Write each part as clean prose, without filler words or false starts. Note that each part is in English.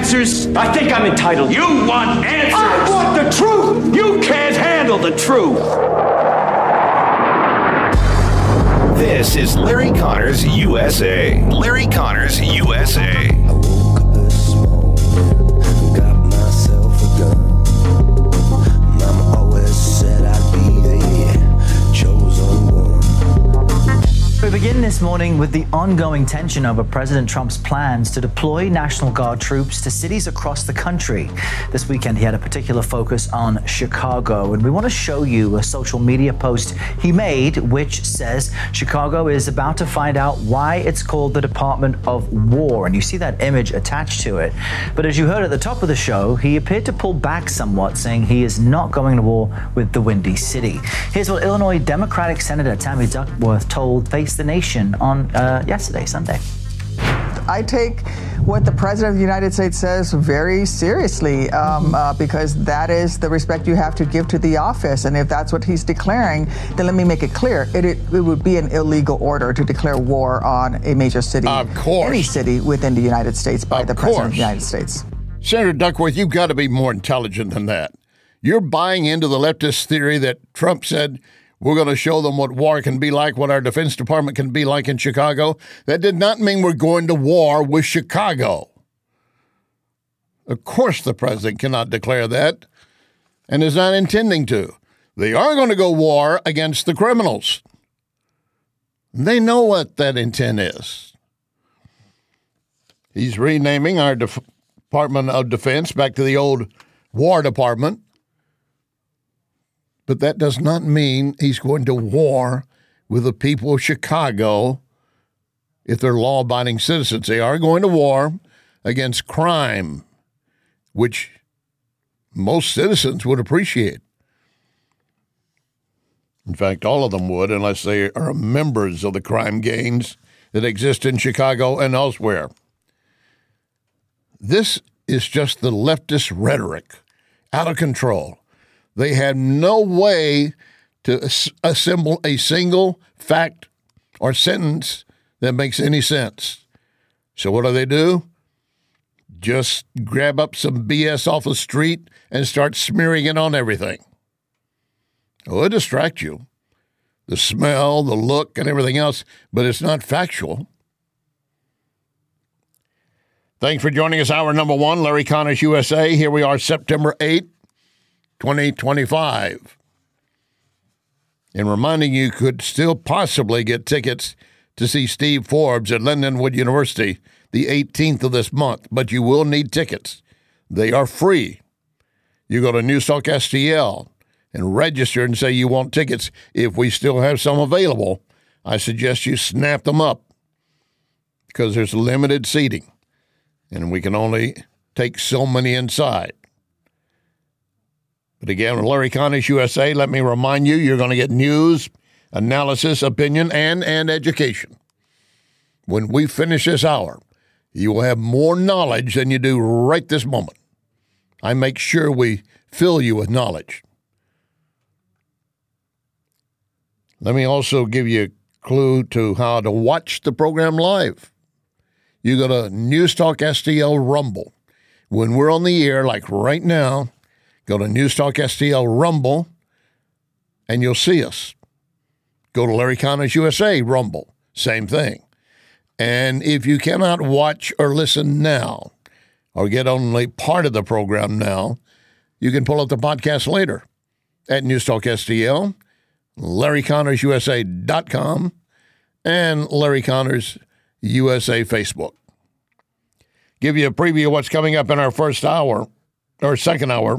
answers? I think I'm entitled. You want answers? I want the truth! You can't handle the truth. This is Larry Connors USA. Larry Connors USA. I woke up this morning, got myself a gun. Mama always said I'd be the chosen one. We begin this morning with the ongoing tension over President Trump's plans to deploy National Guard troops to cities across the country. This weekend, he had a particular focus on Chicago, and we want to show you a social media post he made, which says Chicago is about to find out why it's called the Department of War, and you see that image attached to it. But as you heard at the top of the show, he appeared to pull back somewhat, saying he is not going to war with the Windy City. Here's what Illinois Democratic Senator Tammy Duckworth told Face the Nation on Sunday. I take what the President of the United States says very seriously because that is the respect you have to give to the office. And if that's what he's declaring, then let me make it clear. It would be an illegal order to declare war on a major city, of course, any city within the United States by the President of the United States. Senator Duckworth, you've got to be more intelligent than that. You're buying into the leftist theory that Trump said, we're going to show them what war can be like, what our Defense Department can be like in Chicago. That did not mean we're going to war with Chicago. Of course, the president cannot declare that and is not intending to. They are going to go war against the criminals. They know what that intent is. He's renaming our Department of Defense back to the old War Department. But that does not mean he's going to war with the people of Chicago if they're law-abiding citizens. They are going to war against crime, which most citizens would appreciate. In fact, all of them would, unless they are members of the crime gangs that exist in Chicago and elsewhere. This is just the leftist rhetoric, out of control. They have no way to assemble a single fact or sentence that makes any sense. So what do? Just grab up some BS off the street and start smearing it on everything. Oh, it'll distract you. The smell, the look, and everything else, but it's not factual. Thanks for joining us. Hour number one, Larry Connors USA. Here we are, September 8th. 2025. And reminding you could still possibly get tickets to see Steve Forbes at Lindenwood University the 18th of this month, but you will need tickets. They are free. You go to Newstalk STL and register and say you want tickets. If we still have some available, I suggest you snap them up because there's limited seating and we can only take so many inside. But again, with Larry Connors USA, let me remind you, you're going to get news, analysis, opinion, and education. When we finish this hour, you will have more knowledge than you do right this moment. I make sure we fill you with knowledge. Let me also give you a clue to how to watch the program live. You go to Newstalk STL Rumble. When we're on the air, like right now, go to Newstalk STL Rumble, and you'll see us. Go to Larry Connors USA Rumble, same thing. And if you cannot watch or listen now, or get only part of the program now, you can pull up the podcast later at Newstalk STL, LarryConnorsUSA.com, and Larry Connors USA Facebook. Give you a preview of what's coming up in our first hour, or second hour.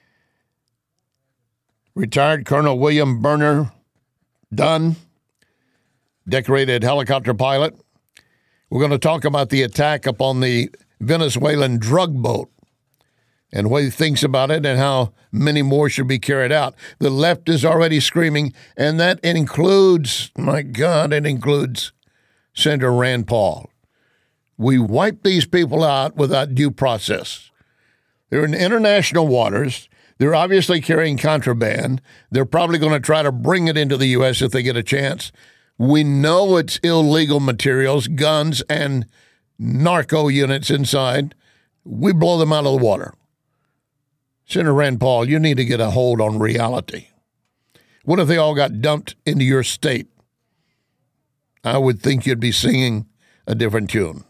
Retired Colonel William Burner Dunn, decorated helicopter pilot. We're going to talk about the attack upon the Venezuelan drug boat and what he thinks about it and how many more should be carried out. The left is already screaming, and that includes, my God, it includes Senator Rand Paul. We wipe these people out without due process. They're in international waters. They're obviously carrying contraband. They're probably going to try to bring it into the U.S. if they get a chance. We know it's illegal materials, guns, and narco units inside. we blow them out of the water. Senator Rand Paul, you need to get a hold on reality. What if they all got dumped into your state? I would think you'd be singing a different tune.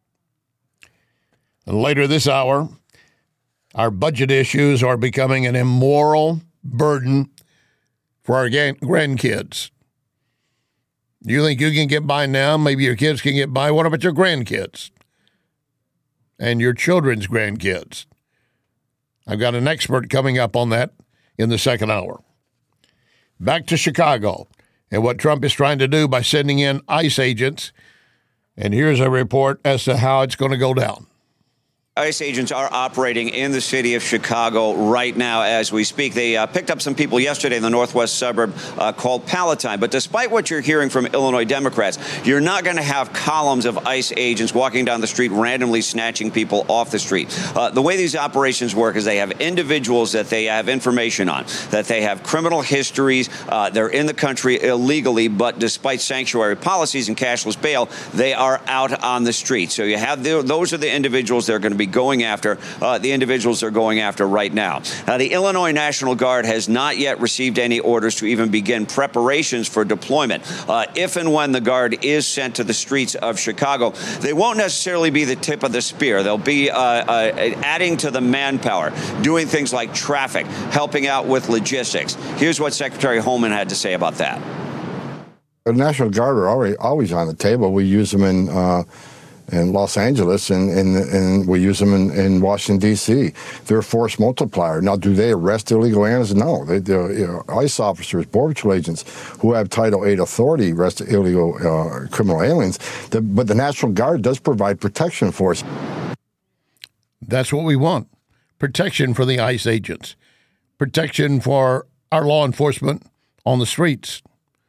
And later this hour, our budget issues are becoming an immoral burden for our grandkids. You think you can get by now? Maybe your kids can get by. What about your grandkids? And your children's grandkids? I've got an expert coming up on that in the second hour. Back to Chicago and what Trump is trying to do by sending in ICE agents. And here's a report as to how it's going to go down. ICE agents are operating in the city of Chicago right now as we speak. They picked up some people yesterday in the northwest suburb called Palatine. But despite what you're hearing from Illinois Democrats, you're not going to have columns of ICE agents walking down the street randomly snatching people off the street. The way these operations work is they have individuals that they have information on, that they have criminal histories. They're in the country illegally, but despite sanctuary policies and cashless bail, they are out on the street. So you have those are the individuals they're going to be going after, the individuals they're going after right now. Now, the Illinois National Guard has not yet received any orders to even begin preparations for deployment. If and when the Guard is sent to the streets of Chicago, they won't necessarily be the tip of the spear. They'll be adding to the manpower, doing things like traffic, helping out with logistics. Here's what Secretary Holman had to say about that. The National Guard are always on the table. We use them in Los Angeles, and we use them in Washington, D.C. They're a force multiplier. Now, do they arrest illegal aliens? No. They're ICE officers, Border Patrol agents who have Title VIII authority arrest illegal criminal aliens. But the National Guard does provide protection for us. That's what we want. Protection for the ICE agents. Protection for our law enforcement on the streets.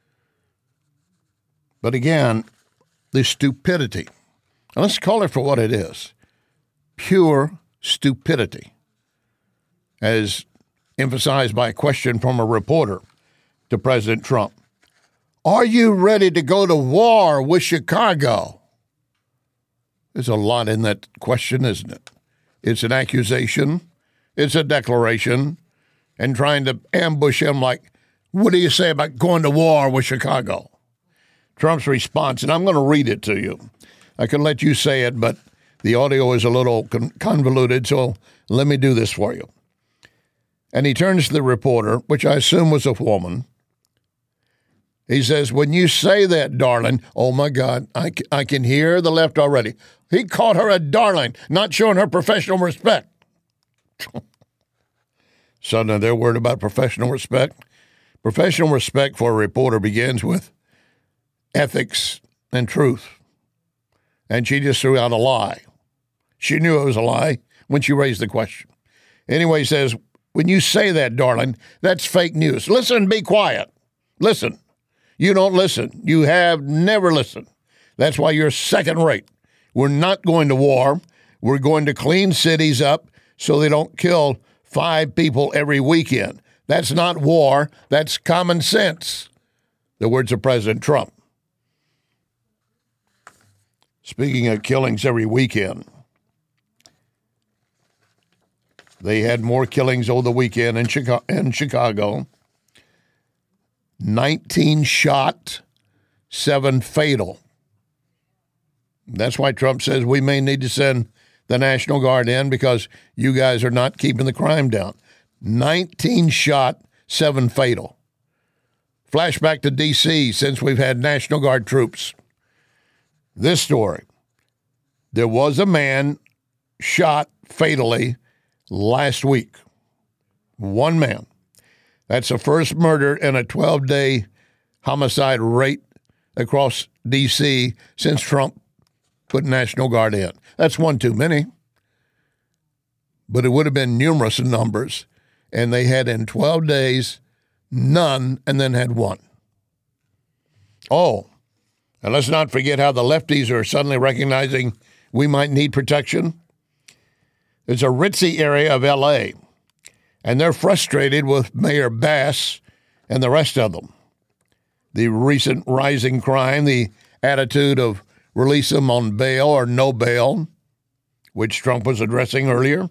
But again, the stupidity. Let's call it for what it is. Pure stupidity. As emphasized by a question from a reporter to President Trump. Are you ready to go to war with Chicago? There's a lot in that question, isn't it? It's an accusation. It's a declaration. And trying to ambush him like, what do you say about going to war with Chicago? Trump's response, and I'm going to read it to you. I can let you say it, but the audio is a little convoluted, so let me do this for you. And he turns to the reporter, which I assume was a woman. He says, when you say that, darling, oh, my God, I can hear the left already. He called her a darling, not showing her professional respect. Suddenly they're worried about professional respect. Professional respect for a reporter begins with ethics and truth. And she just threw out a lie. She knew it was a lie when she raised the question. Anyway, he says, when you say that, darling, that's fake news. Listen, be quiet. Listen. You don't listen. You have never listened. That's why you're second rate. We're not going to war. We're going to clean cities up so they don't kill 5 people every weekend. That's not war. That's common sense. The words of President Trump. Speaking of killings every weekend, they had more killings over the weekend in Chicago. 19 shot, 7 fatal. That's why Trump says we may need to send the National Guard in because you guys are not keeping the crime down. 19 shot, 7 fatal. Flashback to D.C. since we've had National Guard troops. This story, there was a man shot fatally last week. One man. That's the first murder in a 12-day homicide rate across D.C. since Trump put National Guard in. That's one too many. But it would have been numerous in numbers. And they had in 12 days, none, and then had one. Oh, and let's not forget how the lefties are suddenly recognizing we might need protection. There's a ritzy area of L.A., and they're frustrated with Mayor Bass and the rest of them. The recent rising crime, the attitude of release them on bail or no bail, which Trump was addressing earlier.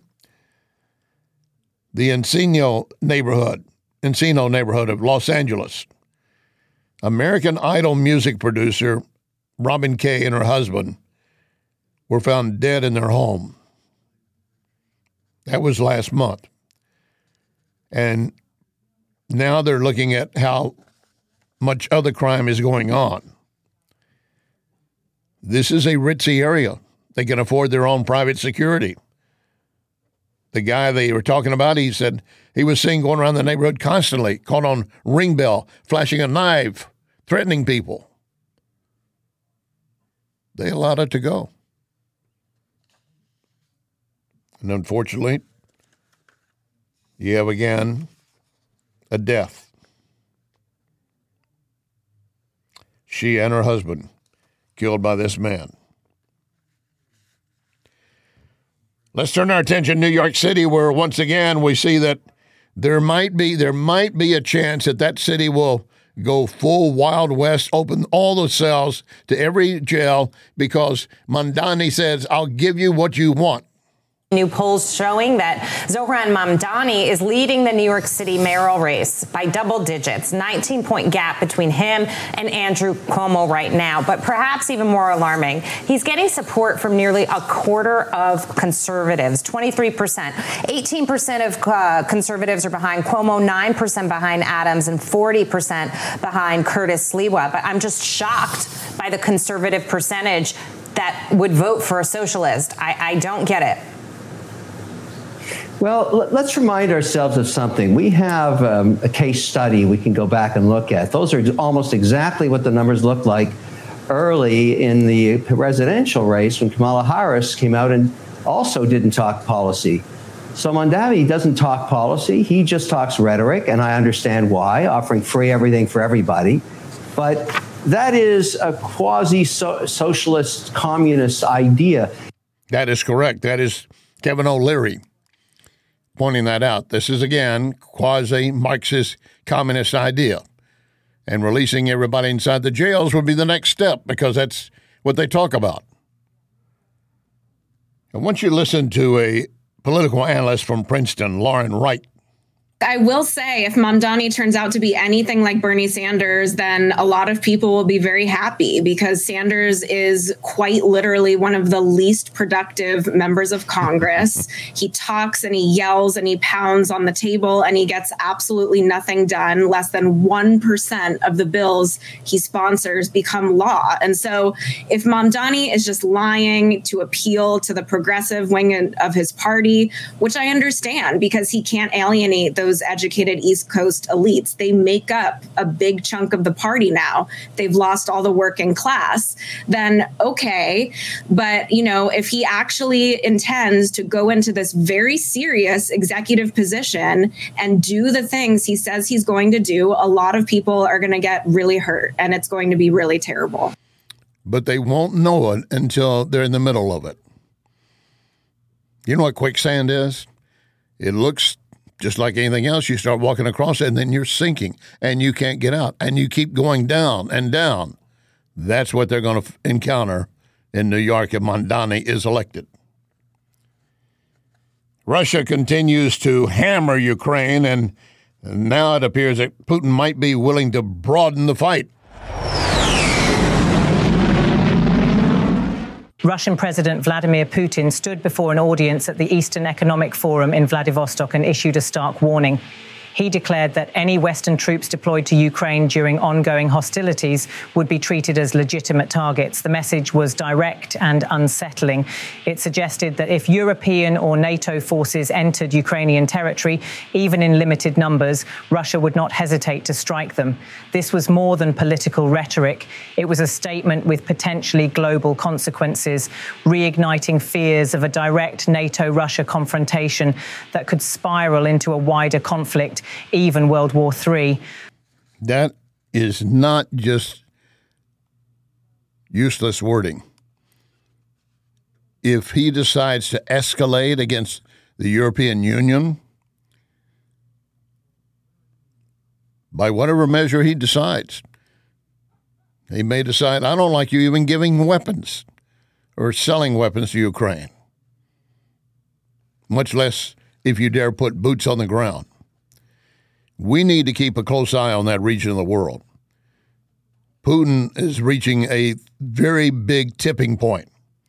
The Encino neighborhood of Los Angeles. American Idol music producer Robin Kay and her husband were found dead in their home. That was last month. And now they're looking at how much other crime is going on. This is a ritzy area. They can afford their own private security. The guy they were talking about, he said he was seen going around the neighborhood constantly, caught on ring bell, flashing a knife, threatening people. They allowed it to go. And unfortunately, you have again a death. She and her husband killed by this man. Let's turn our attention to New York City, where once again we see that there might be a chance that city will go full Wild West, open all the cells to every jail because Mamdani says, "I'll give you what you want." New polls showing that Zohran Mamdani is leading the New York City mayoral race by double digits, 19-point gap between him and Andrew Cuomo right now. But perhaps even more alarming, he's getting support from nearly a quarter of conservatives, 23%. 18% of conservatives are behind Cuomo, 9% behind Adams, and 40% behind Curtis Sliwa. But I'm just shocked by the conservative percentage that would vote for a socialist. I don't get it. Well, let's remind ourselves of something. We have a case study we can go back and look at. Those are almost exactly what the numbers looked like early in the presidential race when Kamala Harris came out and also didn't talk policy. So Mamdani doesn't talk policy. He just talks rhetoric, and I understand why, offering free everything for everybody. But that is a quasi-socialist communist idea. That is correct. That is Kevin O'Leary pointing that out. This is, again, quasi-Marxist communist idea. And releasing everybody inside the jails would be the next step because that's what they talk about. And once you listen to a political analyst from Princeton, Lauren Wright, I will say if Mamdani turns out to be anything like Bernie Sanders, then a lot of people will be very happy because Sanders is quite literally one of the least productive members of Congress. He talks and he yells and he pounds on the table and he gets absolutely nothing done. Less than 1% of the bills he sponsors become law. And so if Mamdani is just lying to appeal to the progressive wing of his party, which I understand because he can't alienate those educated East Coast elites. They make up a big chunk of the party now. They've lost all the working class. Then, okay. But, if he actually intends to go into this very serious executive position and do the things he says he's going to do, a lot of people are going to get really hurt and it's going to be really terrible. But they won't know it until they're in the middle of it. You know what quicksand is? It looks just like anything else. You start walking across it and then you're sinking and you can't get out and you keep going down and down. That's what they're going to encounter in New York if Mamdani is elected. Russia continues to hammer Ukraine, and now it appears that Putin might be willing to broaden the fight. Russian President Vladimir Putin stood before an audience at the Eastern Economic Forum in Vladivostok and issued a stark warning. He declared that any Western troops deployed to Ukraine during ongoing hostilities would be treated as legitimate targets. The message was direct and unsettling. It suggested that if European or NATO forces entered Ukrainian territory, even in limited numbers, Russia would not hesitate to strike them. This was more than political rhetoric. It was a statement with potentially global consequences, reigniting fears of a direct NATO-Russia confrontation that could spiral into a wider conflict, even World War III. That is not just useless wording. If he decides to escalate against the European Union, by whatever measure he decides, he may decide, I don't like you even giving weapons or selling weapons to Ukraine. much less if you dare put boots on the ground. We need to keep a close eye on that region of the world. Putin is reaching a very big tipping point.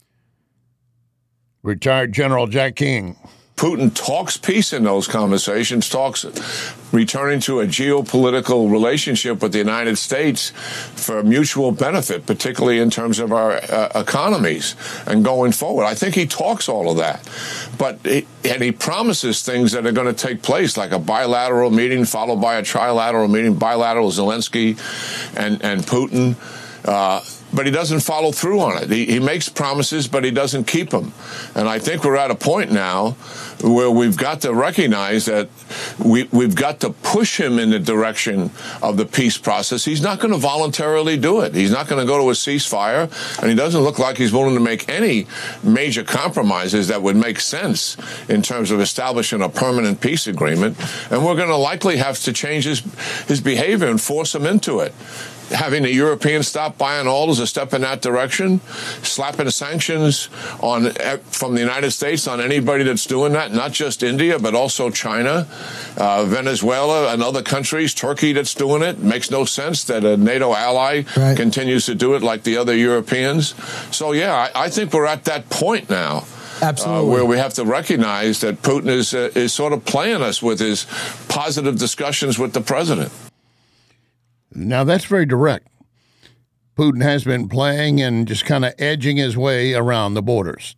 Retired General Jack King. Putin talks peace in those conversations, talks returning to a geopolitical relationship with the United States for mutual benefit, particularly in terms of our economies and going forward. I think he talks all of that. And he promises things that are going to take place, like a bilateral meeting followed by a trilateral meeting, bilateral Zelensky and Putin. But he doesn't follow through on it. He makes promises, but he doesn't keep them. And I think we're at a point now where we've got to recognize that we've got to push him in the direction of the peace process. He's not going to voluntarily do it. He's not going to go to a ceasefire, and he doesn't look like he's willing to make any major compromises that would make sense in terms of establishing a permanent peace agreement. And we're going to likely have to change his behavior and force him into it. Having the Europeans stop buying oil is a step in that direction. Slapping sanctions from the United States on anybody that's doing that, not just India, but also China, Venezuela, and other countries, Turkey that's doing it. Makes no sense that a NATO ally continues to do it like the other Europeans. So, yeah, I think we're at that point now. Absolutely. Where we have to recognize that Putin is sort of playing us with his positive discussions with the president. Now, that's very direct. Putin has been playing and just kind of edging his way around the borders.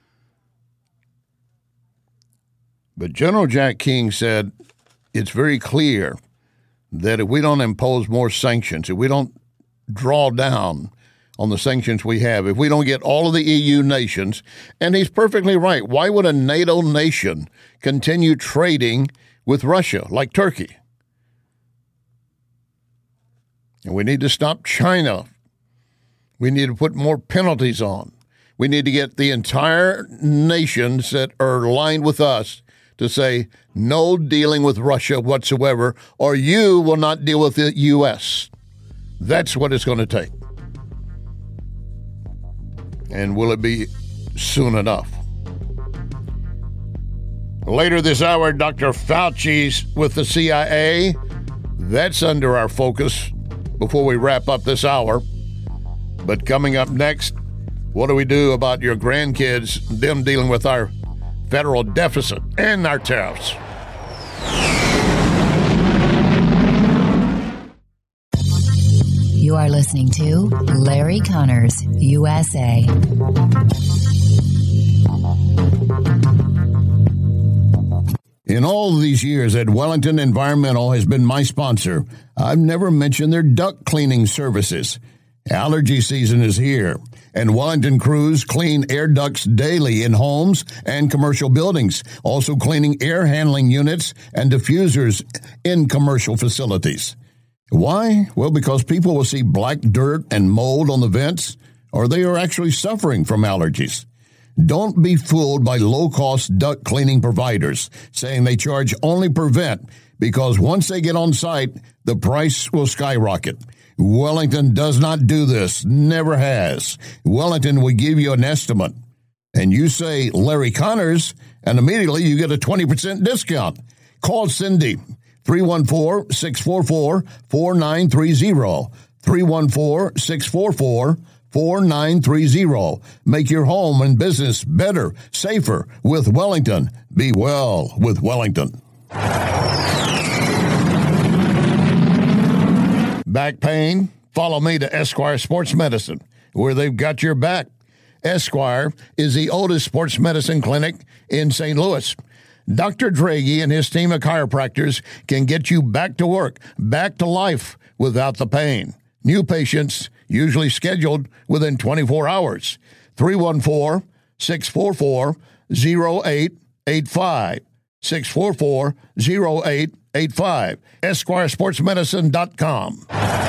But General Jack King said it's very clear that if we don't impose more sanctions, if we don't draw down on the sanctions we have, if we don't get all of the EU nations, and he's perfectly right, why would a NATO nation continue trading with Russia like Turkey? And we need to stop China. We need to put more penalties on. We need to get the entire nations that are aligned with us to say no dealing with Russia whatsoever, or you will not deal with the U.S. That's what it's going to take. And will it be soon enough? Later this hour, Dr. Fauci's with the CIA. That's under our focus before we wrap up this hour. But coming up next, what do we do about your grandkids, them dealing with our federal deficit and our tariffs? You are listening to Larry Connors, USA. In all these years that Wellington Environmental has been my sponsor, I've never mentioned their duct cleaning services. Allergy season is here, and Wellington crews clean air ducts daily in homes and commercial buildings, also cleaning air handling units and diffusers in commercial facilities. Why? Well, because people will see black dirt and mold on the vents, or they are actually suffering from allergies. Don't be fooled by low-cost duct cleaning providers saying they charge only per vent, because once they get on site, the price will skyrocket. Wellington does not do this, never has. Wellington will give you an estimate, and you say Larry Connors, and immediately you get a 20% discount. Call Cindy, 314-644-4930, 314-644-4930. Make your home and business better, safer with Wellington. Be well with Wellington. Back pain? Follow me to Esquire Sports Medicine, where they've got your back. Esquire is the oldest sports medicine clinic in St. Louis. Dr. Draghi and his team of chiropractors can get you back to work, back to life without the pain. New patients usually scheduled within 24 hours. 314-644-0885. 644-0885. EsquireSportsMedicine.com.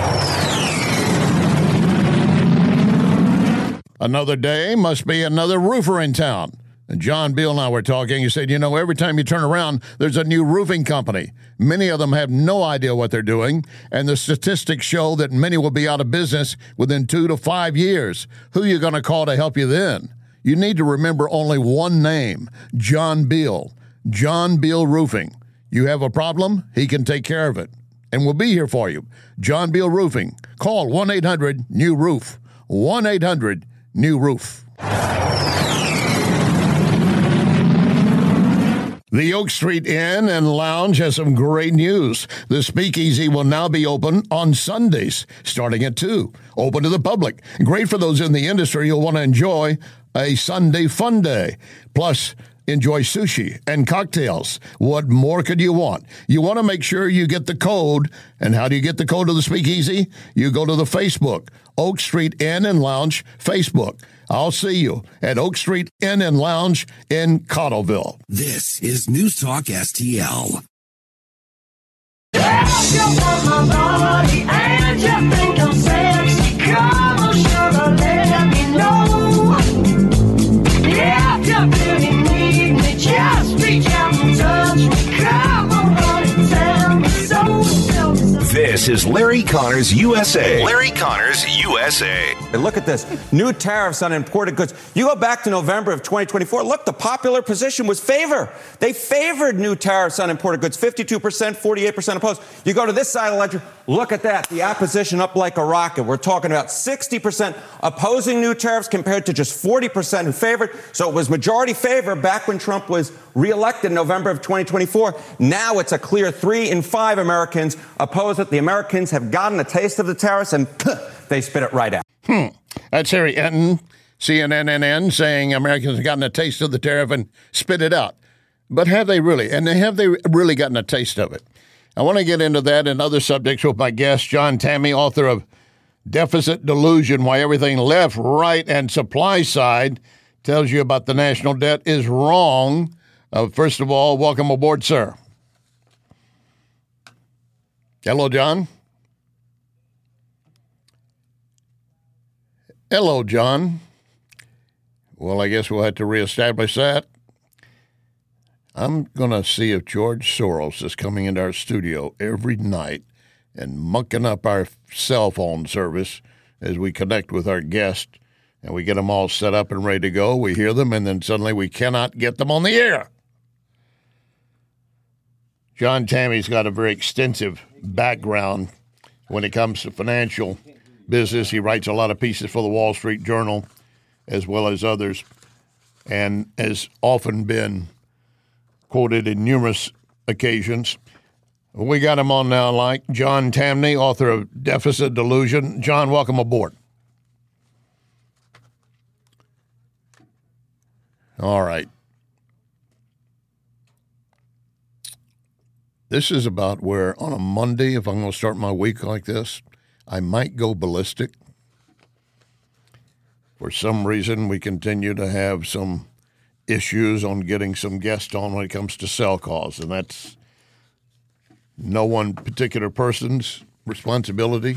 Another day must be another roofer in town. And John Beal and I were talking. He said, every time you turn around, there's a new roofing company. Many of them have no idea what they're doing, and the statistics show that many will be out of business within 2 to 5 years. Who are you going to call to help you then? you need to remember only one name, John Beal. John Beal Roofing. You have a problem, he can take care of it. And we'll be here for you. John Beal Roofing. Call 1-800-NEW-ROOF. 1-800-NEW-ROOF. The Oak Street Inn and Lounge has some great news. The Speakeasy will now be open on Sundays, starting at 2. Open to the public. Great for those in the industry who'll want to enjoy a Sunday fun day. Plus, enjoy sushi and cocktails. What more could you want? You want to make sure you get the code. And how do you get the code to the Speakeasy? You go to the Facebook, Oak Street Inn and Lounge Facebook. I'll see you at Oak Street Inn and Lounge in Cottleville. This is News Talk STL. This is Larry Connors USA. Larry Connors USA. Look at this. New tariffs on imported goods. You go back to November of 2024. Look, the popular position was favor. They favored new tariffs on imported goods. 52%, 48% opposed. You go to this side of the ledger. Look at that. The opposition up like a rocket. We're talking about 60% opposing new tariffs compared to just 40% who favored. So it was majority favor back when Trump was reelected in November of 2024. Now it's a clear 3 in 5 Americans oppose it. The Americans have gotten a taste of the tariffs and they spit it right out. That's Harry Enton, CNN, saying Americans have gotten a taste of the tariff and spit it out. But have they really? And have they really gotten a taste of it? I want to get into that and other subjects with my guest, John Tammy, author of Deficit Delusion, Why Everything Left, Right, and Supply Side Tells You About the National Debt is Wrong. First of all, welcome aboard, sir. Hello, John. Hello, John. Well, I guess we'll have to reestablish that. I'm going to see if George Soros is coming into our studio every night and mucking up our cell phone service as we connect with our guest and we get them all set up and ready to go. We hear them, and then suddenly we cannot get them on the air. John Tammy's got a very extensive background when it comes to financial business. He writes a lot of pieces for the Wall Street Journal as well as others, and has often been quoted in numerous occasions. We got him on now, like John Tamny, author of Deficit Delusion. John, welcome aboard. All right. This is about where on a Monday, if I'm going to start my week like this, I might go ballistic. For some reason, we continue to have some issues on getting some guests on when it comes to cell calls, and that's no one particular person's responsibility.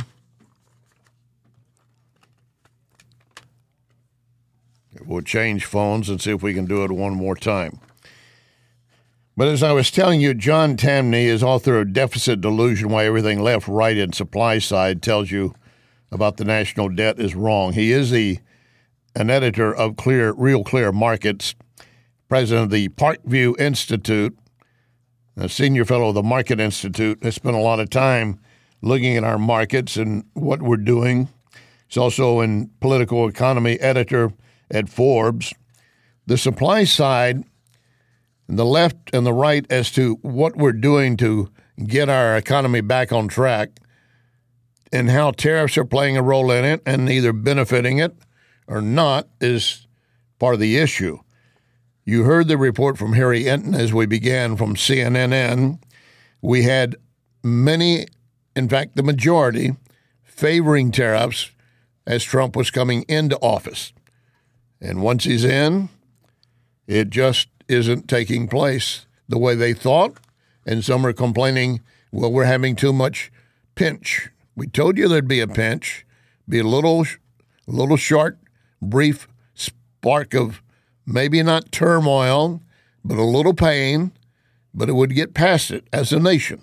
We'll change phones and see if we can do it one more time. But as I was telling you, John Tamny is author of Deficit Delusion, Why Everything Left, Right, and Supply Side Tells You About the National Debt is Wrong. He is an editor of Real Clear Markets, president of the Parkview Institute, a senior fellow of the Market Institute. Has spent a lot of time looking at our markets and what we're doing. He's also in political economy editor at Forbes. The supply side, the left and the right, as to what we're doing to get our economy back on track and how tariffs are playing a role in it and either benefiting it or not, is part of the issue. You heard the report from Harry Enton as we began from CNN. We had many, in fact, the majority, favoring tariffs as Trump was coming into office. And once he's in, it just isn't taking place the way they thought. And some are complaining, well, we're having too much pinch. We told you there'd be a pinch, be a little short, brief spark of maybe not turmoil, but a little pain, but it would get past it as a nation.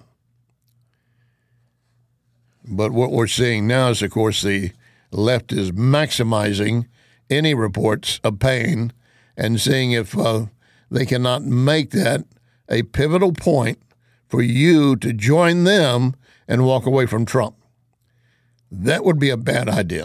But what we're seeing now is, of course, the left is maximizing any reports of pain and seeing if they cannot make that a pivotal point for you to join them and walk away from Trump. That would be a bad idea.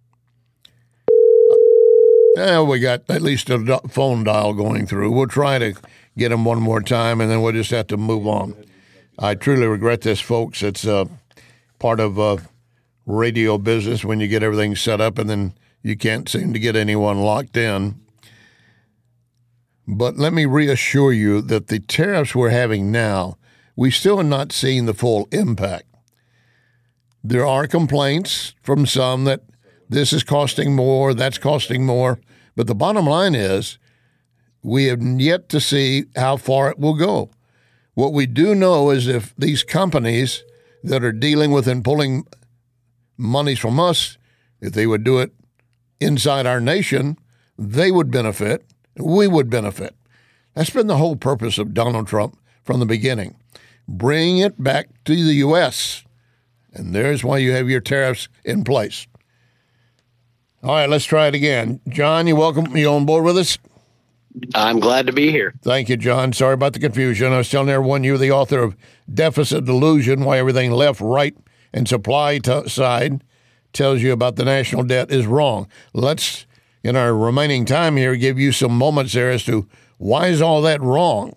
We got at least a phone dial going through. We'll try to get him one more time, and then we'll just have to move on. I truly regret this, folks. It's part of radio business when you get everything set up and then you can't seem to get anyone locked in. But let me reassure you that the tariffs we're having now, we still are not seeing the full impact. There are complaints from some that this is costing more, that's costing more. But the bottom line is we have yet to see how far it will go. What we do know is if these companies that are dealing with and pulling monies from us, if they would do it inside our nation, they would benefit, we would benefit. That's been the whole purpose of Donald Trump from the beginning. Bring it back to the U.S., and there's why you have your tariffs in place. All right, let's try it again. John, you on board with us? I'm glad to be here. Thank you, John. Sorry about the confusion. I was telling everyone you're the author of Deficit Delusion, Why Everything Left, Right, and Supply Side tells you about the national debt is wrong. Let's, in our remaining time here, give you some moments there as to why is all that wrong?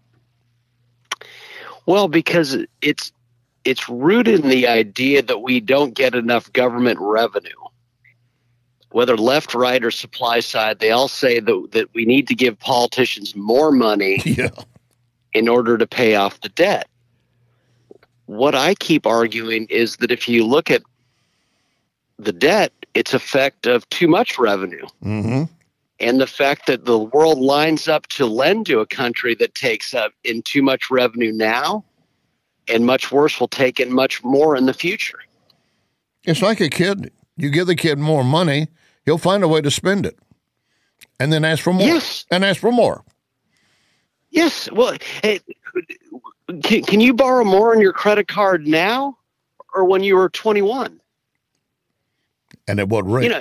Well, because it's rooted in the idea that we don't get enough government revenue. Whether left, right, or supply side, they all say that we need to give politicians more money in order to pay off the debt. What I keep arguing is that if you look at the debt, it's effect of too much revenue. Mm-hmm. And the fact that the world lines up to lend to a country that takes up in too much revenue now and much worse will take in much more in the future. It's like a kid. You give the kid more money, he'll find a way to spend it and then ask for more. Yes. And ask for more. Yes. Well, hey, can you borrow more on your credit card now or when you were 21? And at what rate?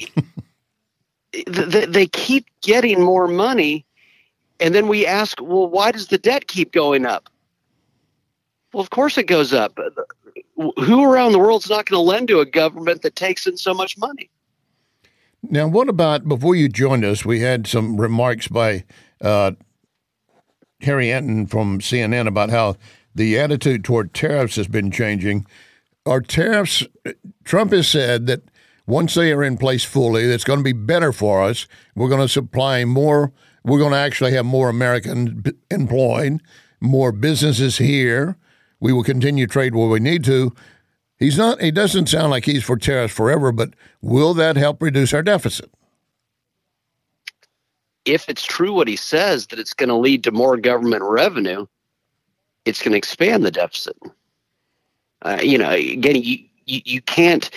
They keep getting more money, and then we ask, well, why does the debt keep going up? Well, of course it goes up. Who around the world's not going to lend to a government that takes in so much money? Now, what about, before you joined us, we had some remarks by Harry Anton from CNN about how the attitude toward tariffs has been changing. Are tariffs, Trump has said that once they are in place fully, it's going to be better for us. We're going to supply more. We're going to actually have more Americans employed, more businesses here. We will continue trade where we need to. He doesn't sound like he's for tariffs forever, but will that help reduce our deficit? If it's true what he says, that it's going to lead to more government revenue, it's going to expand the deficit. Again, you can't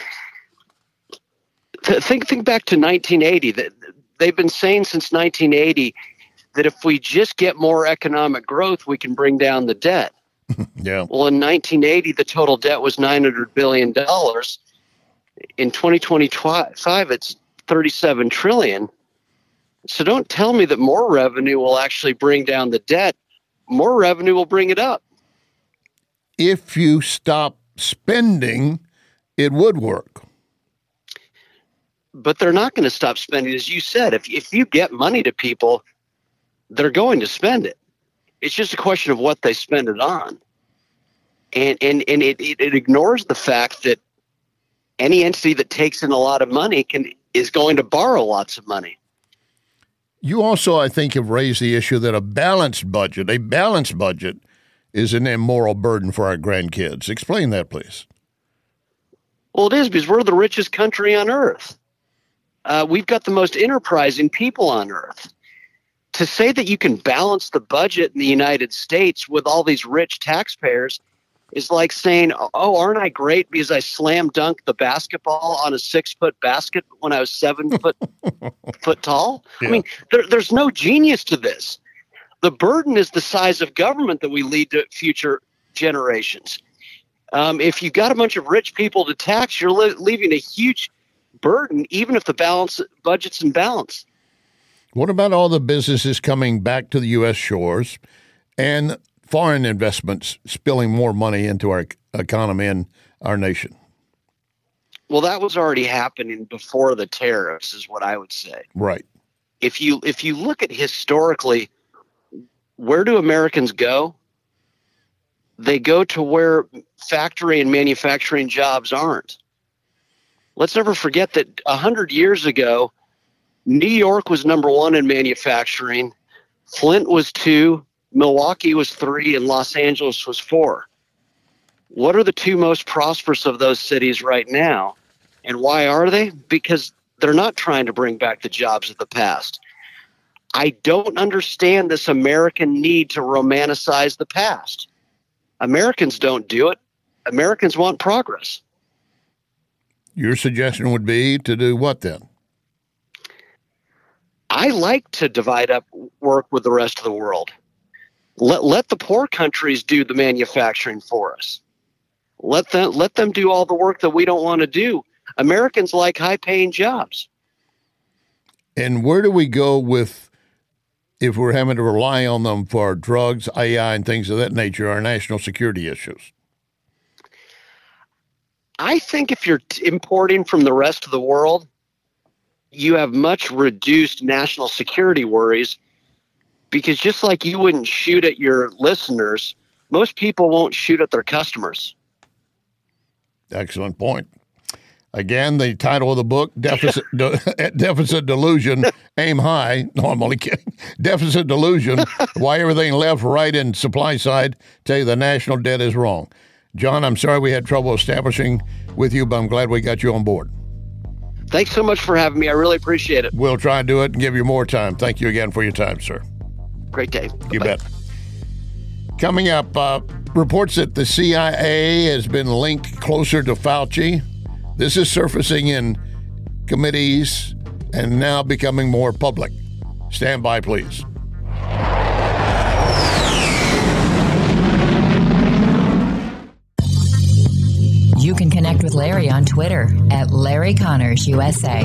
think back to 1980. That they've been saying since 1980 that if we just get more economic growth, we can bring down the debt. Yeah. Well, in 1980, the total debt was $900 billion. In 2025, it's $37 trillion. So don't tell me that more revenue will actually bring down the debt. More revenue will bring it up. If you stop spending, it would work. But they're not going to stop spending. As you said, if you get money to people, they're going to spend it. It's just a question of what they spend it on. And it ignores the fact that any entity that takes in a lot of money is going to borrow lots of money. You also, I think, have raised the issue that a balanced budget is an immoral burden for our grandkids. Explain that, please. Well, it is because we're the richest country on earth. We've got the most enterprising people on earth. To say that you can balance the budget in the United States with all these rich taxpayers is like saying, oh, aren't I great because I slam dunked the basketball on a 6-foot basket when I was 7 foot tall? Yeah. I mean, there's no genius to this. The burden is the size of government that we lead to future generations. If you've got a bunch of rich people to tax, you're leaving a huge burden, even if the budget's in balance. What about all the businesses coming back to the U.S. shores and foreign investments spilling more money into our economy and our nation? Well, that was already happening before the tariffs, is what I would say. Right. If you look at historically, where do Americans go? They go to where factory and manufacturing jobs aren't. Let's never forget that 100 years ago, New York was number 1 in manufacturing, Flint was 2, Milwaukee was 3, and Los Angeles was 4. What are the 2 most prosperous of those cities right now? And why are they? Because they're not trying to bring back the jobs of the past. I don't understand this American need to romanticize the past. Americans don't do it. Americans want progress. Your suggestion would be to do what then? I like to divide up work with the rest of the world. Let the poor countries do the manufacturing for us. Let them do all the work that we don't want to do. Americans like high-paying jobs. And where do we go with, if we're having to rely on them for drugs, AI, and things of that nature, our national security issues? I think if you're importing from the rest of the world, you have much reduced national security worries, because just like you wouldn't shoot at your listeners, most people won't shoot at their customers. Excellent point. Again, the title of the book, Deficit Delusion, Aim High. No, I'm only kidding. Deficit Delusion, Why Everything Left, Right, and Supply Side Tell You the National Debt is Wrong. John, I'm sorry we had trouble establishing with you, but I'm glad we got you on board. Thanks so much for having me. I really appreciate it. We'll try and do it and give you more time. Thank you again for your time, sir. Great day. You bet. Coming up, reports that the CIA has been linked closer to Fauci. This is surfacing in committees and now becoming more public. Stand by, please. You can connect with Larry on Twitter at Larry Connors USA.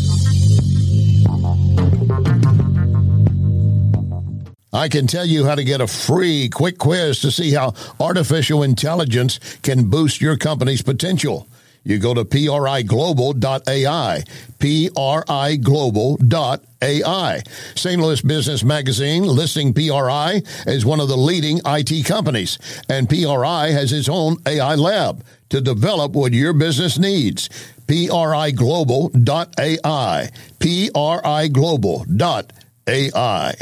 I can tell you how to get a free quick quiz to see how artificial intelligence can boost your company's potential. You go to priglobal.ai, priglobal.ai. St. Louis Business Magazine listing PRI as one of the leading IT companies, and PRI has its own AI lab to develop what your business needs. priglobal.ai, priglobal.ai.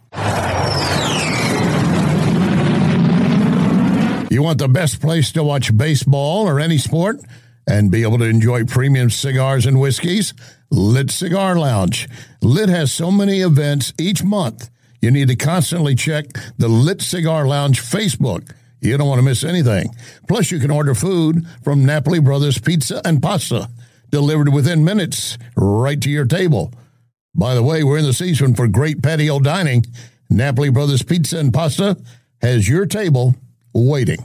You want the best place to watch baseball or any sport and be able to enjoy premium cigars and whiskeys? Lit Cigar Lounge. Lit has so many events each month. You need to constantly check the Lit Cigar Lounge Facebook. You don't want to miss anything. Plus, you can order food from Napoli Brothers Pizza and Pasta, delivered within minutes right to your table. By the way, we're in the season for great patio dining. Napoli Brothers Pizza and Pasta has your table waiting.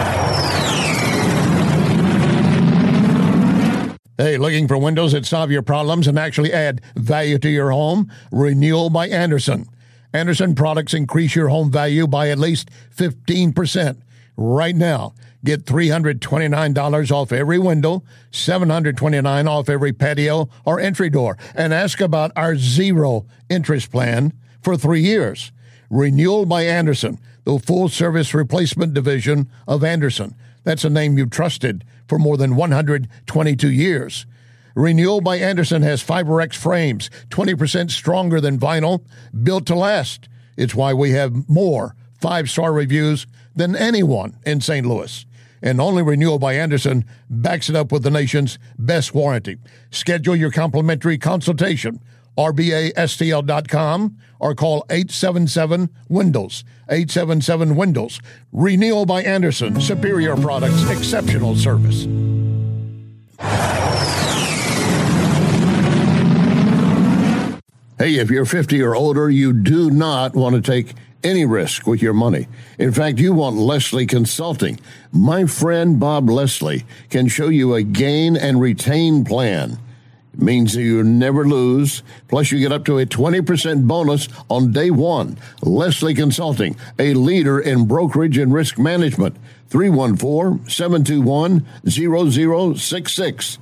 Hey, looking for windows that solve your problems and actually add value to your home? Renewal by Andersen. Andersen products increase your home value by at least 15%. Right now, get $329 off every window, $729 off every patio or entry door, and ask about our zero interest plan for 3 years. Renewal by Andersen, the full-service replacement division of Andersen. That's a name you've trusted for more than 122 years. Renewal by Andersen has FiberX frames, 20% stronger than vinyl, built to last. It's why we have more 5-star reviews than anyone in St. Louis. And only Renewal by Andersen backs it up with the nation's best warranty. Schedule your complimentary consultation, rbastl.com, or call 877-WINDOWS, 877-WINDOWS. Renewal by Andersen, superior products, exceptional service. Hey, if you're 50 or older, you do not want to take any risk with your money. In fact, you want Leslie Consulting. My friend Bob Leslie can show you a gain and retain plan. It means you never lose. Plus, you get up to a 20% bonus on day one. Leslie Consulting, a leader in brokerage and risk management. 314-721-0066.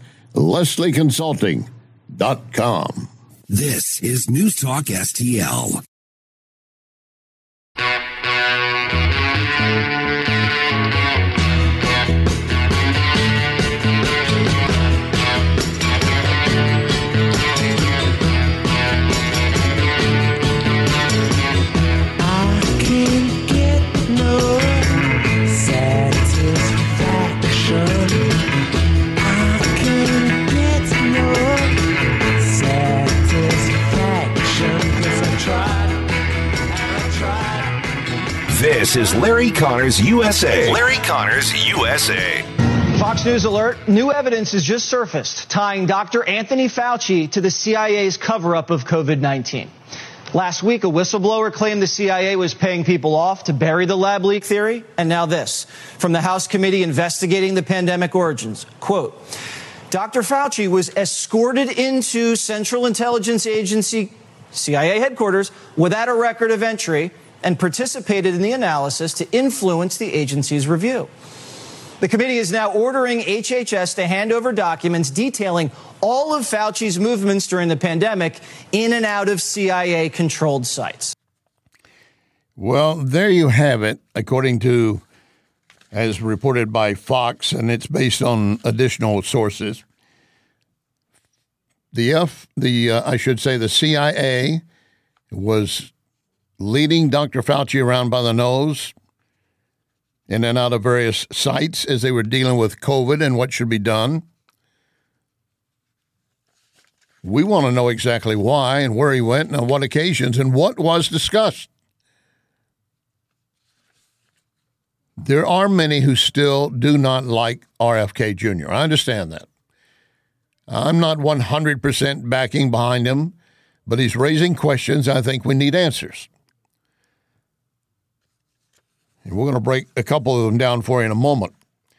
LeslieConsulting.com. This is News Talk STL. This is Larry Connors USA. Larry Connors USA. Fox News alert. New evidence has just surfaced tying Dr. Anthony Fauci to the CIA's cover-up of COVID-19. Last week, a whistleblower claimed the CIA was paying people off to bury the lab leak theory. And now this, from the House committee investigating the pandemic origins. Quote, Dr. Fauci was escorted into Central Intelligence Agency, CIA headquarters, without a record of entry and participated in the analysis to influence the agency's review. The committee is now ordering HHS to hand over documents detailing all of Fauci's movements during the pandemic in and out of CIA-controlled sites. Well, there you have it, according to, as reported by Fox, and it's based on additional sources. The CIA was leading Dr. Fauci around by the nose in and out of various sites as they were dealing with COVID and what should be done. We want to know exactly why and where he went and on what occasions and what was discussed. There are many who still do not like RFK Jr. I understand that. I'm not 100% backing behind him, but he's raising questions. I think we need answers. And we're going to break a couple of them down for you in a moment.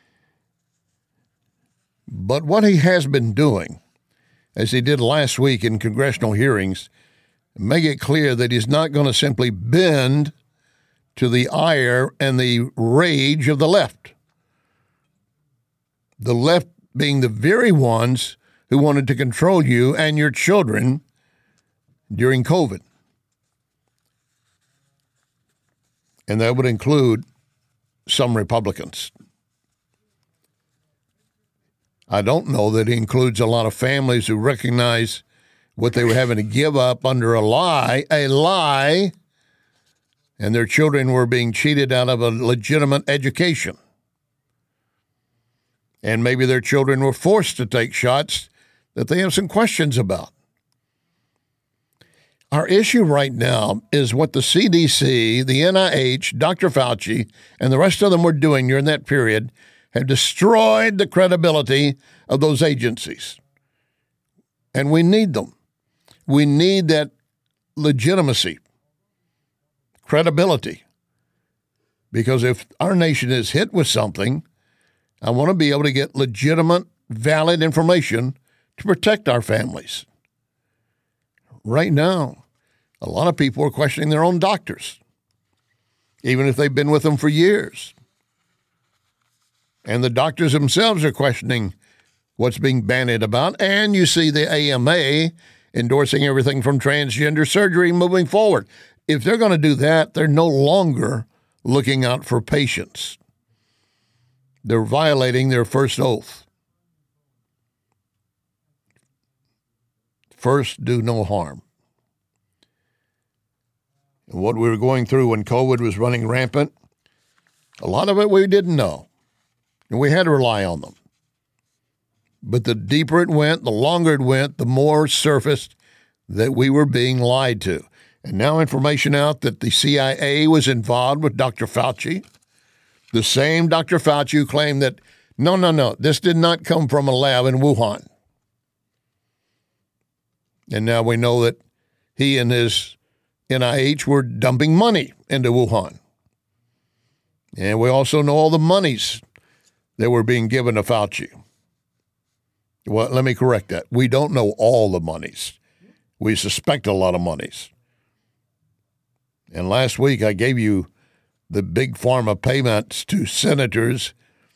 But what he has been doing, as he did last week in congressional hearings, make it clear that he's not going to simply bend to the ire and the rage of the left. The left being the very ones who wanted to control you and your children during COVID. And that would include some Republicans. I don't know that it includes a lot of families who recognize what they were having to give up under a lie, and their children were being cheated out of a legitimate education. And maybe their children were forced to take shots that they have some questions about. Our issue right now is what the CDC, the NIH, Dr. Fauci, and the rest of them were doing during that period have destroyed the credibility of those agencies. And we need them. We need that legitimacy, credibility. Because if our nation is hit with something, I want to be able to get legitimate, valid information to protect our families. Right now, a lot of people are questioning their own doctors, even if they've been with them for years. And the doctors themselves are questioning what's being bandied about. And you see the AMA endorsing everything from transgender surgery moving forward. If they're going to do that, they're no longer looking out for patients. They're violating their first oath. First, do no harm. And what we were going through when COVID was running rampant, a lot of it we didn't know. And we had to rely on them. But the deeper it went, the longer it went, the more surfaced that we were being lied to. And now information out that the CIA was involved with Dr. Fauci, the same Dr. Fauci who claimed that, no, this did not come from a lab in Wuhan. And now we know that he and his NIH were dumping money into Wuhan. And we also know all the monies that were being given to Fauci. Well, let me correct that. We don't know all the monies. We suspect a lot of monies. And last week I gave you the big pharma payments to Senators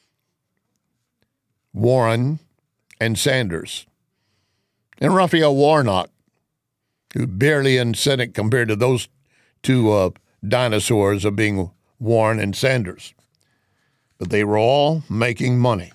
Warren and Sanders. And Raphael Warnock, who's barely in Senate compared to those two dinosaurs of being Warren and Sanders. But they were all making money.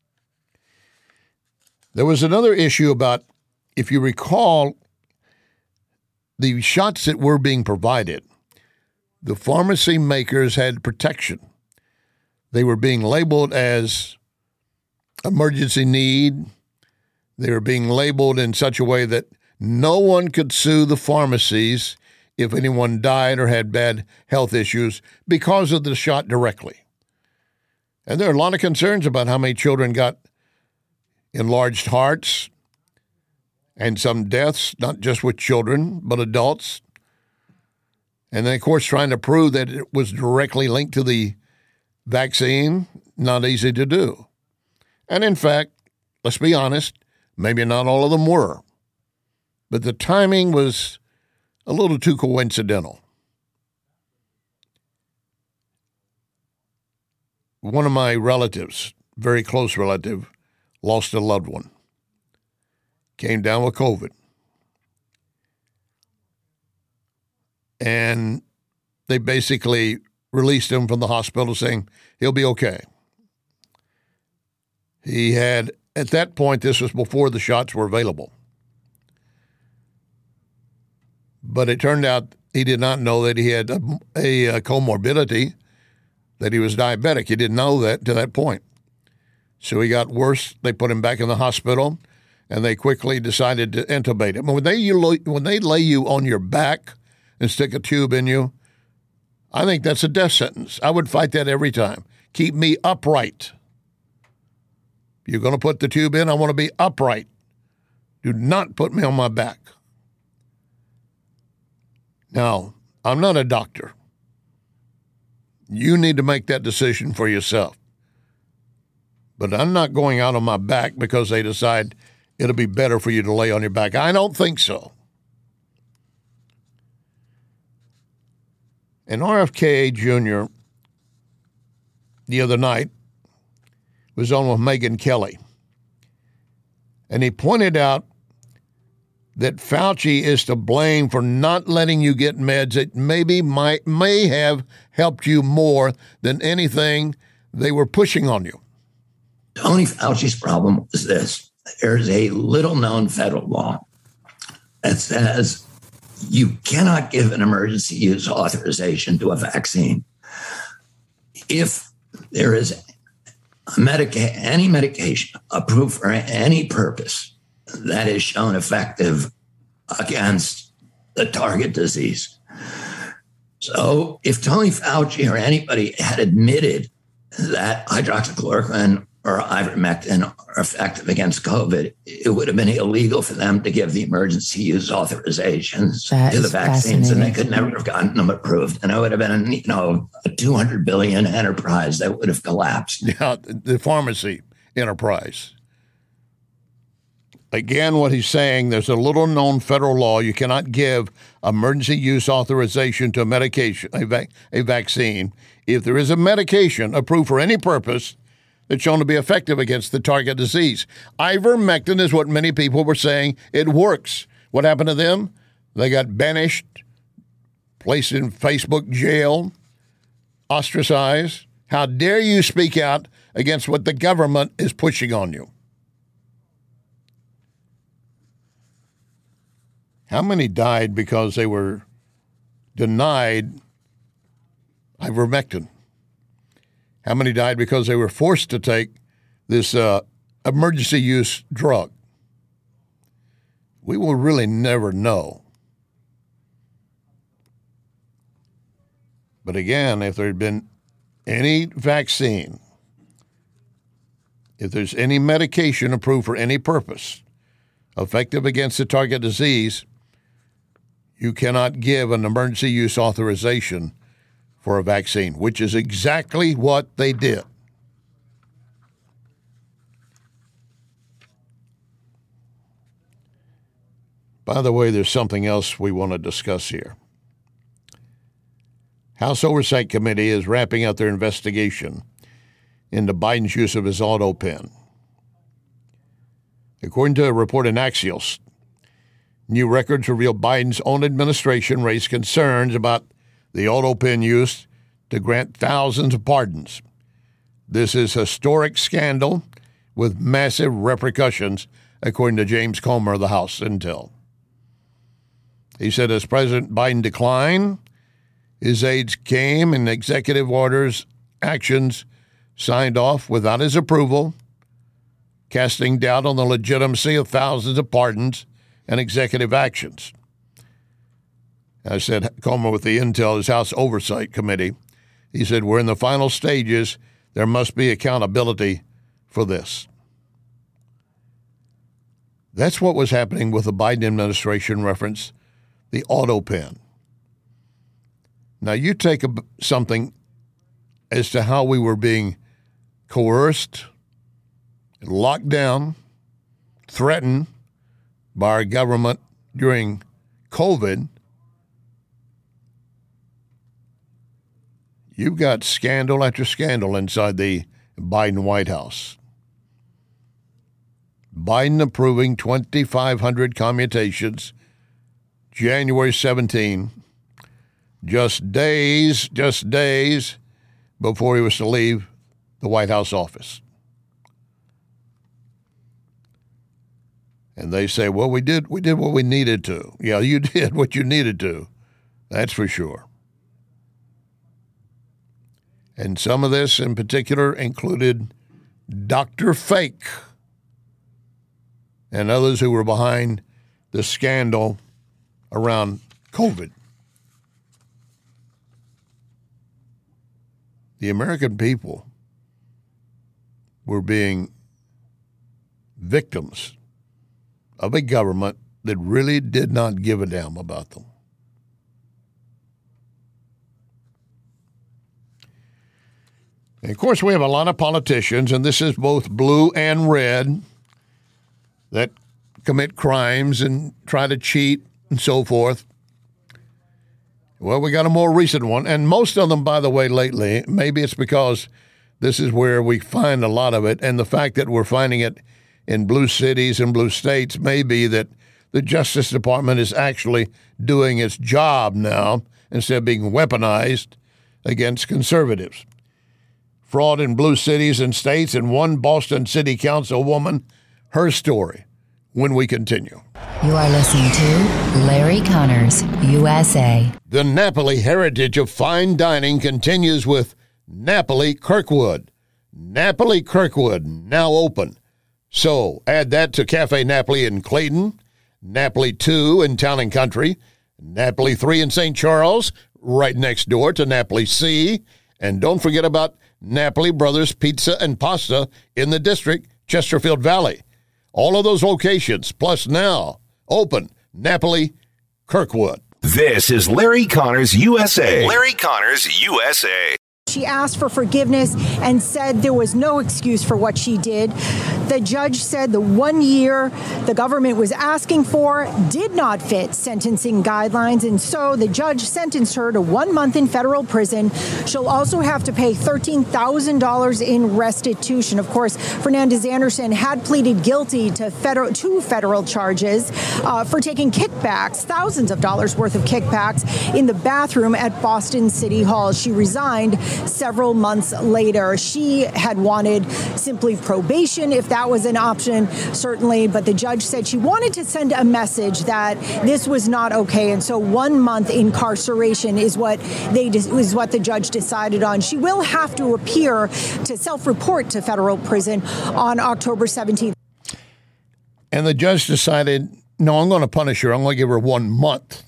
There was another issue about, if you recall, the shots that were being provided, the pharmacy makers had protection. They were being labeled as emergency need. They were being labeled in such a way that no one could sue the pharmacies if anyone died or had bad health issues because of the shot directly. And there are a lot of concerns about how many children got enlarged hearts and some deaths, not just with children, but adults. And then, of course, trying to prove that it was directly linked to the vaccine, not easy to do. And in fact, let's be honest, maybe not all of them were. But the timing was a little too coincidental. One of my relatives, very close relative, lost a loved one. Came down with COVID. And they basically released him from the hospital saying he'll be okay. He had, at that point, this was before the shots were available. But it turned out he did not know that he had a comorbidity, that he was diabetic. He didn't know that to that point. So he got worse. They put him back in the hospital, and they quickly decided to intubate him. When they lay you on your back and stick a tube in you, I think that's a death sentence. I would fight that every time. Keep me upright. If you're going to put the tube in, I want to be upright. Do not put me on my back. Now, I'm not a doctor. You need to make that decision for yourself. But I'm not going out on my back because they decide it'll be better for you to lay on your back. I don't think so. And RFK Jr. the other night was on with Megyn Kelly. And he pointed out that Fauci is to blame for not letting you get meds that may have helped you more than anything they were pushing on you. Tony Fauci's problem is this. There's a little-known federal law that says you cannot give an emergency use authorization to a vaccine if there is any medication approved for any purpose that is shown effective against the target disease. So if Tony Fauci or anybody had admitted that hydroxychloroquine or ivermectin are effective against COVID, it would have been illegal for them to give the emergency use authorizations to the vaccines, and they could never have gotten them approved. And it would have been, a $200 billion enterprise that would have collapsed. Yeah, the pharmacy enterprise. Again, what he's saying, there's a little-known federal law. You cannot give emergency use authorization to a medication, a vaccine, if there is a medication approved for any purpose that's shown to be effective against the target disease. Ivermectin is what many people were saying. It works. What happened to them? They got banished, placed in Facebook jail, ostracized. How dare you speak out against what the government is pushing on you? How many died because they were denied ivermectin? How many died because they were forced to take this emergency use drug? We will really never know. But again, if there had been any vaccine, if there's any medication approved for any purpose, effective against the target disease, you cannot give an emergency use authorization for a vaccine, which is exactly what they did. By the way, there's something else we want to discuss here. House Oversight Committee is wrapping up their investigation into Biden's use of his auto pen. According to a report in Axios, new records reveal Biden's own administration raised concerns about the auto pen use to grant thousands of pardons. This is a historic scandal with massive repercussions, according to James Comer of the House Intel. He said as President Biden declined, his aides came and executive orders, actions signed off without his approval, casting doubt on the legitimacy of thousands of pardons and executive actions. I said, Comer with the Intel, his House Oversight Committee, he said, we're in the final stages. There must be accountability for this. That's what was happening with the Biden administration reference the auto pen. Now, you take something as to how we were being coerced, locked down, threatened by our government during COVID. You've got scandal after scandal inside the Biden White House. Biden approving 2,500 commutations, January 17, just days before he was to leave the White House office. And they say, well, we did what we needed to. Yeah, you did what you needed to. That's for sure. And some of this in particular included Dr. Fake and others who were behind the scandal around COVID. The American people were being victims of a government that really did not give a damn about them. And of course, we have a lot of politicians, and this is both blue and red, that commit crimes and try to cheat and so forth. Well, we got a more recent one, and most of them, by the way, lately, maybe it's because this is where we find a lot of it, and the fact that we're finding it in blue cities and blue states may be that the Justice Department is actually doing its job now instead of being weaponized against conservatives. Fraud in blue cities and states, and one Boston City Council woman, her story, when we continue. You are listening to Larry Connors, USA. The Napoli heritage of fine dining continues with Napoli Kirkwood. Napoli Kirkwood, now open. So add that to Cafe Napoli in Clayton, Napoli 2 in Town and Country, Napoli 3 in St. Charles, right next door to Napoli C, and don't forget about Napoli Brothers Pizza and Pasta in the district, Chesterfield Valley. All of those locations, plus now, open, Napoli Kirkwood. This is Larry Connors USA. Larry Connors USA. She asked for forgiveness and said there was no excuse for what she did. The judge said the 1 year the government was asking for did not fit sentencing guidelines, and so the judge sentenced her to 1 month in federal prison. She'll also have to pay $13,000 in restitution. Of course, Fernandez Anderson had pleaded guilty to two federal charges for taking kickbacks, thousands of dollars worth of kickbacks in the bathroom at Boston City Hall. She resigned several months later. She had wanted simply probation, if that was an option, certainly, but the judge said she wanted to send a message that this was not okay, and so 1 month incarceration is what the judge decided on. She will have to appear to self-report to federal prison on October 17th. And the judge decided, no, I'm going to punish her. I'm going to give her 1 month.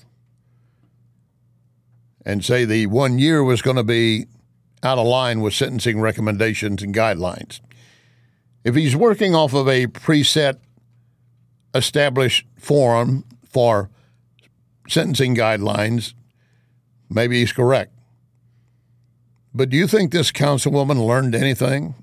And say the 1 year was going to be out of line with sentencing recommendations and guidelines. If he's working off of a preset established forum for sentencing guidelines, maybe he's correct. But do you think this councilwoman learned anything?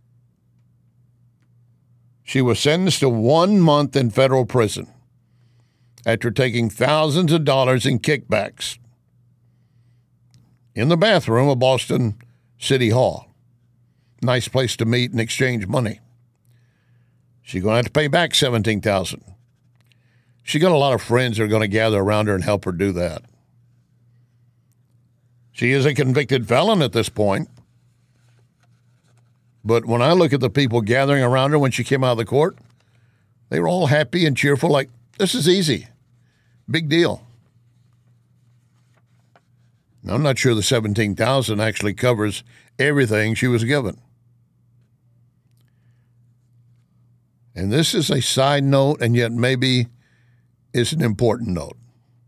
She was sentenced to 1 month in federal prison. after taking thousands of dollars in kickbacks in the bathroom of Boston City Hall. Nice place to meet and exchange money. She's going to have to pay back $17,000. She got a lot of friends that are going to gather around her and help her do that. She is a convicted felon at this point. But when I look at the people gathering around her when she came out of the court, they were all happy and cheerful, like, this is easy. Big deal. Now, I'm not sure the $17,000 actually covers everything she was given. And this is a side note, and yet maybe it's an important note.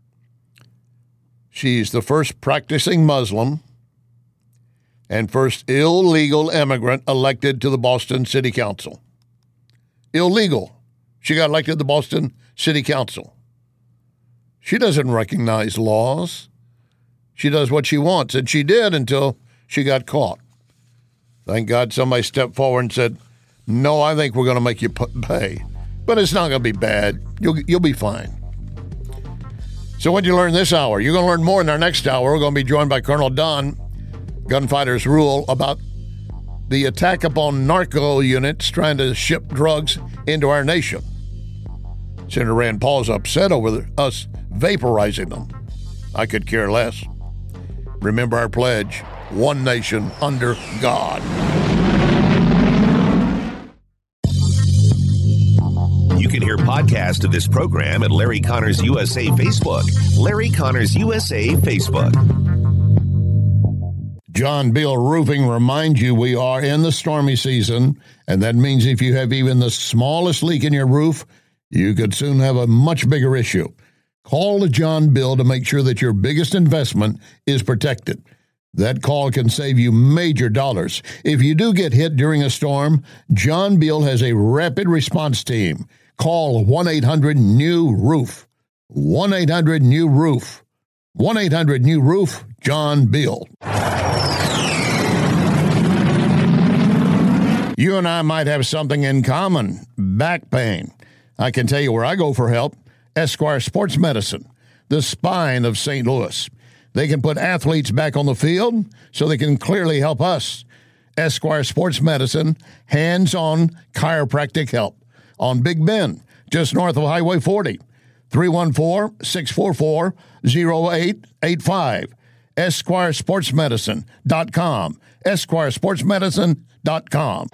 She's the first practicing Muslim and first illegal immigrant elected to the Boston City Council. Illegal. She got elected to the Boston City Council. She doesn't recognize laws. She does what she wants, and she did until she got caught. Thank God somebody stepped forward and said, no, I think we're going to make you pay. But it's not going to be bad. You'll be fine. So what did you learn this hour? You're going to learn more in our next hour. We're going to be joined by Colonel Don, Gunfighters Rule, about the attack upon narco units trying to ship drugs into our nation. Senator Rand Paul's upset over us vaporizing them. I could care less. Remember our pledge, one nation under God. You can hear podcasts of this program at Larry Connors USA Facebook. Larry Connors USA Facebook. John Bill Roofing reminds you we are in the stormy season, and that means if you have even the smallest leak in your roof, you could soon have a much bigger issue. Call the John Bill to make sure that your biggest investment is protected. That call can save you major dollars. If you do get hit during a storm, John Bill has a rapid response team. Call 1-800-NEW-ROOF. 1-800-NEW-ROOF. 1-800-NEW-ROOF, John Bill. You and I might have something in common, back pain. I can tell you where I go for help, Esquire Sports Medicine, the spine of St. Louis. They can put athletes back on the field so they can clearly help us. Esquire Sports Medicine, hands-on chiropractic help on Big Bend, just north of Highway 40. 314-644-0885. EsquireSportsMedicine.com. EsquireSportsMedicine.com.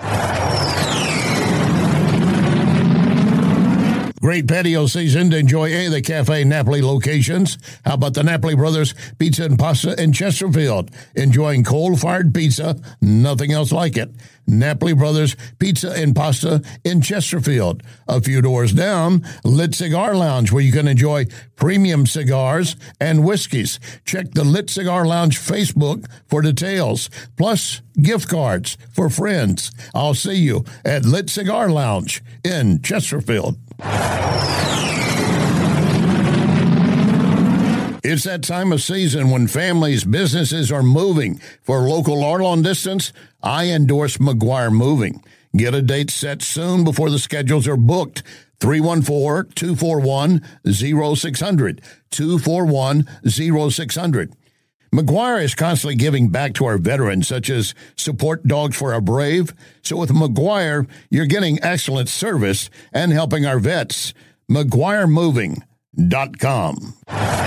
Great patio season to enjoy any of the Cafe Napoli locations. How about the Napoli Brothers Pizza and Pasta in Chesterfield? Enjoying coal-fired pizza, nothing else like it. Napoli Brothers Pizza and Pasta in Chesterfield. A few doors down, Lit Cigar Lounge, where you can enjoy premium cigars and whiskeys. Check the Lit Cigar Lounge Facebook for details, plus gift cards for friends. I'll see you at Lit Cigar Lounge in Chesterfield. It's that time of season when families, businesses are moving. For local or long distance, I endorse McGuire Moving. Get a date set soon before the schedules are booked. 314-241-0600. 241-0600. McGuire is constantly giving back to our veterans, such as Support Dogs for Our Brave. So with McGuire, you're getting excellent service and helping our vets. McGuireMoving.com.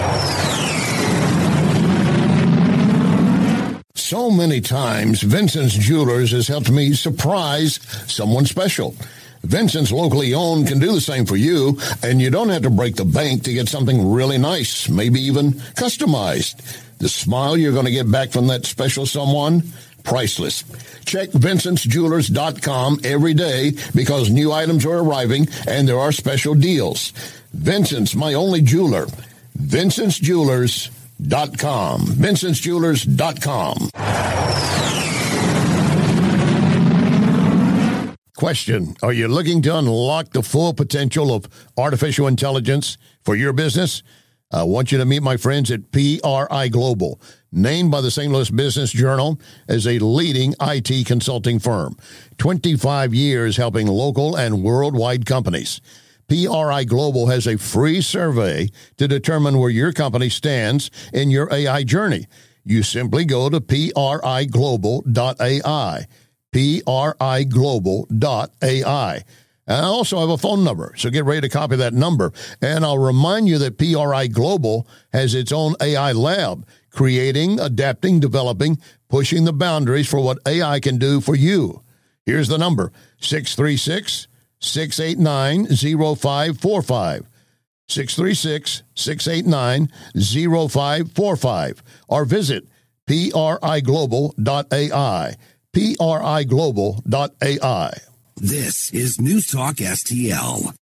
So many times, Vincent's Jewelers has helped me surprise someone special. Vincent's locally owned can do the same for you, and you don't have to break the bank to get something really nice, maybe even customized. The smile you're going to get back from that special someone, priceless. Check VincentsJewelers.com every day because new items are arriving and there are special deals. Vincent's, my only jeweler. VincentsJewelers.com. VincentsJewelers.com. Question, are you looking to unlock the full potential of artificial intelligence for your business? I want you to meet my friends at PRI Global, named by the St. Louis Business Journal as a leading IT consulting firm. 25 years helping local and worldwide companies. PRI Global has a free survey to determine where your company stands in your AI journey. You simply go to priglobal.ai, priglobal.ai. And I also have a phone number, so get ready to copy that number. And I'll remind you that PRI Global has its own AI lab, creating, adapting, developing, pushing the boundaries for what AI can do for you. Here's the number, 636-689-0545. 636-689-0545. Or visit priglobal.ai, priglobal.ai. This is News Talk STL.